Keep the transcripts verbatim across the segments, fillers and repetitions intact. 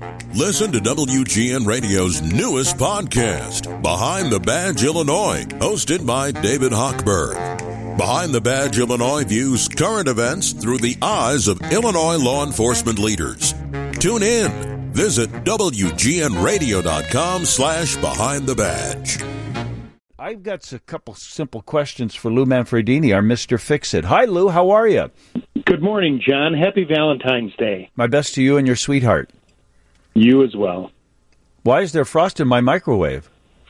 Listen to W G N Radio's newest podcast, Behind the Badge Illinois, hosted by David Hochberg. Behind the Badge Illinois views current events through the eyes of Illinois law enforcement leaders. Tune in. Visit W G N radio dot com slash behind the badge. I've got a couple simple questions for Lou Manfredini, our Mister Fix-It. Hi, Lou. How are you? Good morning, John. Happy Valentine's Day. My best to you and your sweetheart. You as well. Why is there frost in my microwave?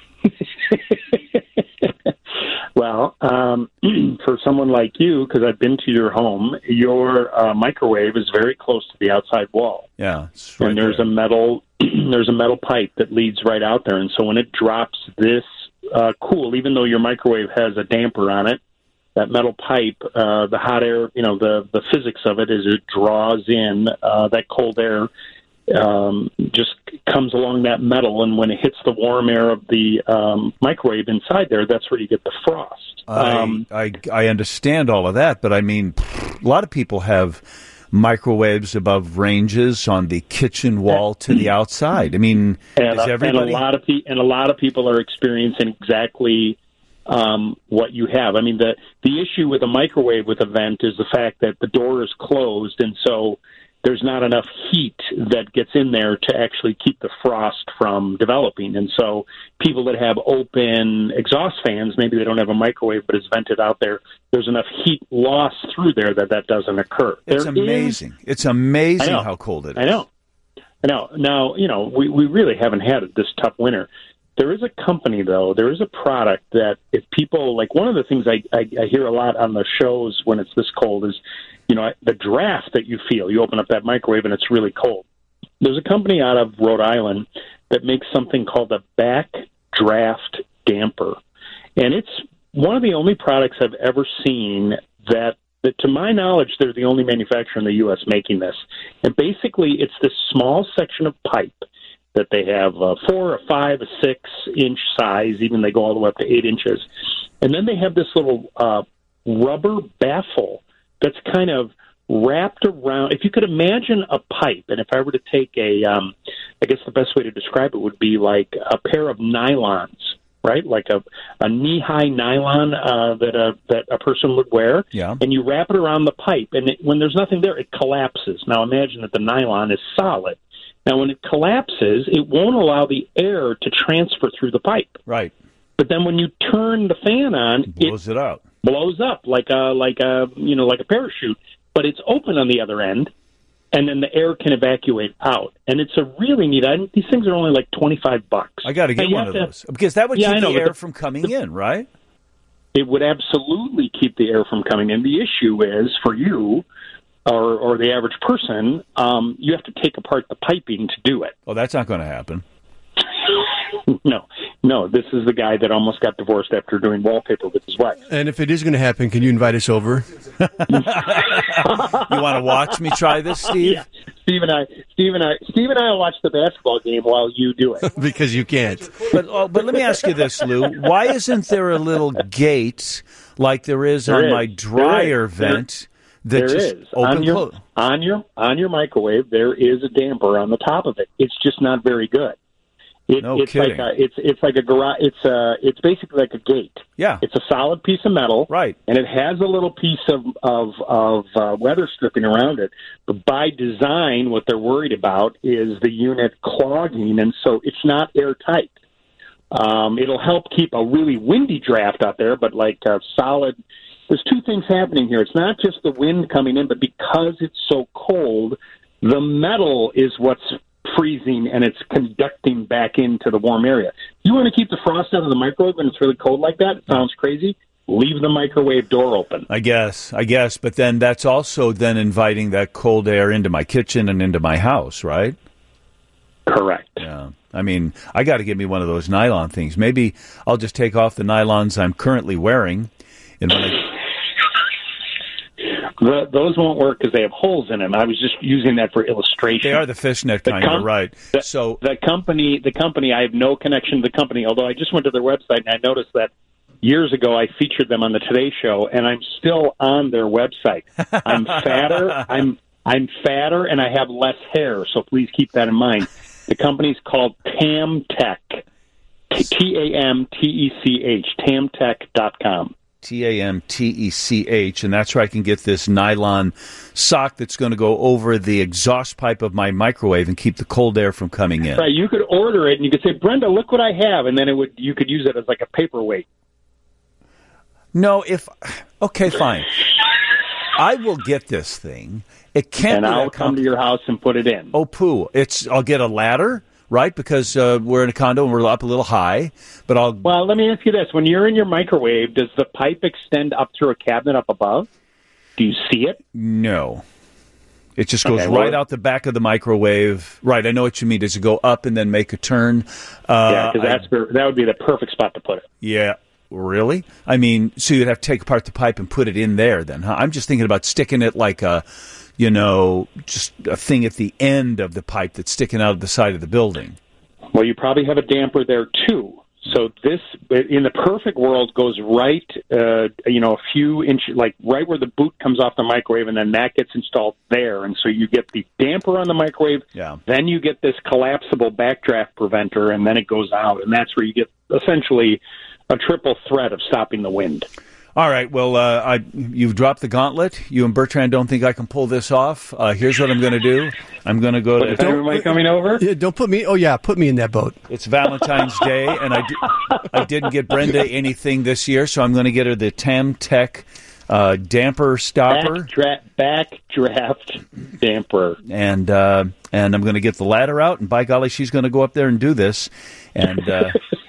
Well, um, for someone like you, because I've been to your home, your uh, microwave is very close to the outside wall. Yeah, it's right and there's there. a metal there's a metal pipe that leads right out there, and so when it drops this uh, cool, even though your microwave has a damper on it, that metal pipe, uh, the hot air, you know, the the physics of it is it draws in uh, that cold air. Um, just comes along that metal, and when it hits the warm air of the um, microwave inside there, that's where you get the frost. Um, I, I I understand all of that, but I mean, a lot of people have microwaves above ranges on the kitchen wall to the outside. I mean, and, is everybody... and a lot of pe- and a lot of people are experiencing exactly um, what you have. I mean, the the issue with a microwave with a vent is the fact that the door is closed, and so there's not enough heat that gets in there to actually keep the frost from developing. And so people that have open exhaust fans, maybe they don't have a microwave, but it's vented out there, there's enough heat loss through there that that doesn't occur. It's there amazing. Is, it's amazing how cold it is. I know. I know. Now, you know, we, we really haven't had this tough winter. There is a company, though, there is a product that if people, like one of the things I, I, I hear a lot on the shows when it's this cold is, you know, the draft that you feel. You open up that microwave and it's really cold. There's a company out of Rhode Island that makes something called a back draft damper. And it's one of the only products I've ever seen that, that, to my knowledge, they're the only manufacturer in the U S making this. And basically it's this small section of pipe that they have a four, a five, a six inch size, even they go all the way up to eight inches. And then they have this little uh, rubber baffle that's kind of wrapped around. If you could imagine a pipe, and if I were to take a, um, I guess the best way to describe it would be like a pair of nylons, right? Like a, a knee-high nylon uh, that a that a person would wear. Yeah. And you wrap it around the pipe, and it, when there's nothing there, it collapses. Now imagine that the nylon is solid. Now, when it collapses, it won't allow the air to transfer through the pipe. Right. But then when you turn the fan on, it blows it, it out. Blows up like a like a you know like a parachute. But it's open on the other end, and then the air can evacuate out. And it's a really neat item. These things are only like twenty-five bucks. I got to get one of to, those because that would yeah, keep know, the air the, from coming the, in, right? It would absolutely keep the air from coming in. The issue is for you. Or, or the average person, um, you have to take apart the piping to do it. Oh, that's not going to happen. no, no. This is the guy that almost got divorced after doing wallpaper with his wife. And if it is going to happen, can you invite us over? You want to watch me try this, Steve? Yeah. Steve and I, Steve and I, Steve and I will watch the basketball game while you do it because you can't. But oh, but let me ask you this, Lou: why isn't there a little gate like there is there on is. my dryer there vent? There, that there just is open on your close? on your on your microwave. There is a damper on the top of it. It's just not very good. It, no it's kidding. Like a, it's it's like a garage. It's a it's basically like a gate. Yeah, it's a solid piece of metal. Right, and it has a little piece of of of uh, weather stripping around it. But by design, what they're worried about is the unit clogging, and so it's not airtight. Um, it'll help keep a really windy draft out there, but like a solid. There's two things happening here. It's not just the wind coming in, but because it's so cold, the metal is what's freezing and it's conducting back into the warm area. You want to keep the frost out of the microwave when it's really cold like that? It sounds crazy. Leave the microwave door open. I guess, I guess. But then that's also then inviting that cold air into my kitchen and into my house, right? Correct. Yeah. I mean, I got to get me one of those nylon things. Maybe I'll just take off the nylons I'm currently wearing. And when I... the, those won't work because they have holes in them. I was just using that for illustration. They are the fishnet the kind, com- you're right. The, so the company, the company, I have no connection to the company, although I just went to their website and I noticed that years ago I featured them on the Today Show, and I'm still on their website. I'm fatter. I'm I'm fatter, and I have less hair, so please keep that in mind. The company's called TamTech. T A M T E C H, tamtech dot com. T A M T E C H, and that's where I can get this nylon sock that's going to go over the exhaust pipe of my microwave and keep the cold air from coming in. Right, you could order it, and you could say, Brenda, look what I have, and then it would you could use it as like a paperweight. No, if... Okay, fine. I will get this thing. It can't And be I'll that come to your house and put it in. Oh, poo. It's, I'll get a ladder, right? Because uh, we're in a condo and we're up a little high. But I'll. Well, let me ask you this. When you're in your microwave, does the pipe extend up through a cabinet up above? Do you see it? No. It just goes Okay, right well, out the back of the microwave. Right, I know what you mean. Does it go up and then make a turn? Uh, yeah, because that's where, that would be the perfect spot to put it. Yeah. Really? I mean, so you'd have to take apart the pipe and put it in there then, huh? I'm just thinking about sticking it like a, you know, just a thing at the end of the pipe that's sticking out of the side of the building. Well, you probably have a damper there, too. So this, in the perfect world, goes right, uh, you know, a few inches, like right where the boot comes off the microwave, and then that gets installed there. And so you get the damper on the microwave, yeah. Then you get this collapsible backdraft preventer, and then it goes out. And that's where you get essentially a triple threat of stopping the wind. All right. Well, uh, I, you've dropped the gauntlet. You and Bertrand don't think I can pull this off. Uh, here's what I'm going to do. I'm going to go to... Is everybody coming over? Yeah, don't put me... Oh, yeah, put me in that boat. It's Valentine's Day, and I, di- I didn't get Brenda anything this year, so I'm going to get her the TamTech uh, damper stopper. Backdra- backdraft damper. And, uh, and I'm going to get the ladder out, and by golly, she's going to go up there and do this. And... Uh,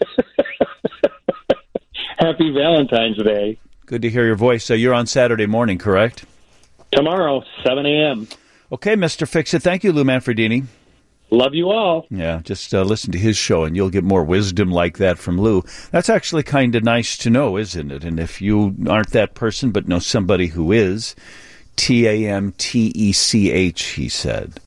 Happy Valentine's Day. Good to hear your voice. So you're on Saturday morning, correct? Tomorrow, seven a.m. Okay, Mister Fix-It. Thank you, Lou Manfredini. Love you all. Yeah, just uh, listen to his show, and you'll get more wisdom like that from Lou. That's actually kind of nice to know, isn't it? And if you aren't that person but know somebody who is, T A M T E C H, he said.